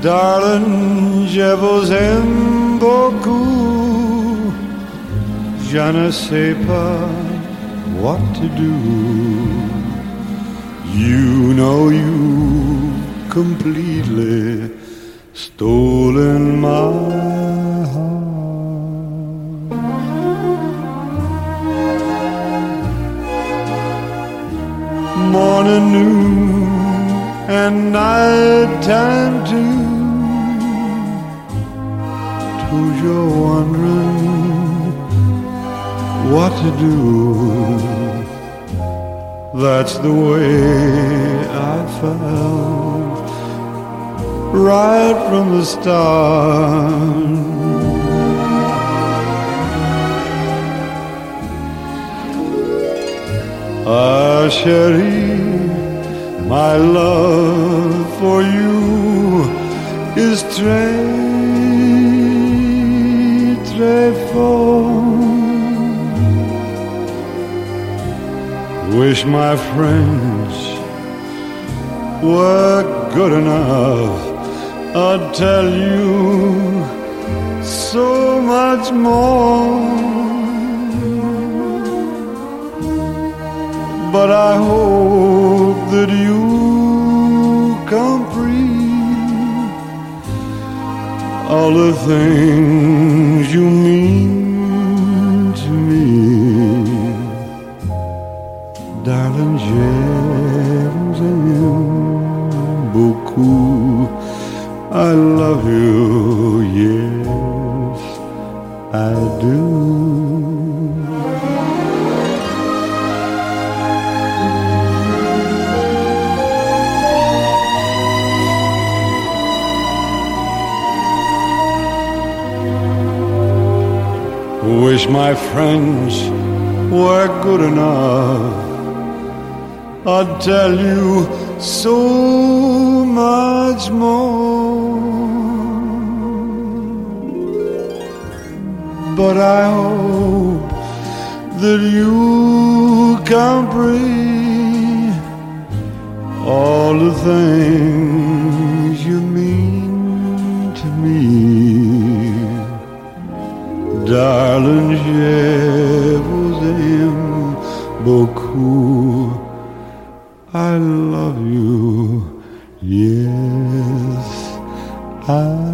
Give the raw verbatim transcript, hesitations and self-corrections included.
Darling, je vous aime beaucoup. Je ne sais pas what to do. You know you completely stolen my heart. Morning, noon, and night time too. Toujours wondering what to do. That's the way I felt right from the start. Ah, chérie, my love for you is très, très fort. Wish my friends were good enough. I'd tell you so much more, but I hope that you comprehend all the things you mean to me. Darling, je vous aime beaucoup. I love you, yes, I do. Wish my friends were good enough. I'd tell you so much more, but I hope that you comprehend all the things you mean to me. Darling, je vous aime beaucoup. I love you, yes, I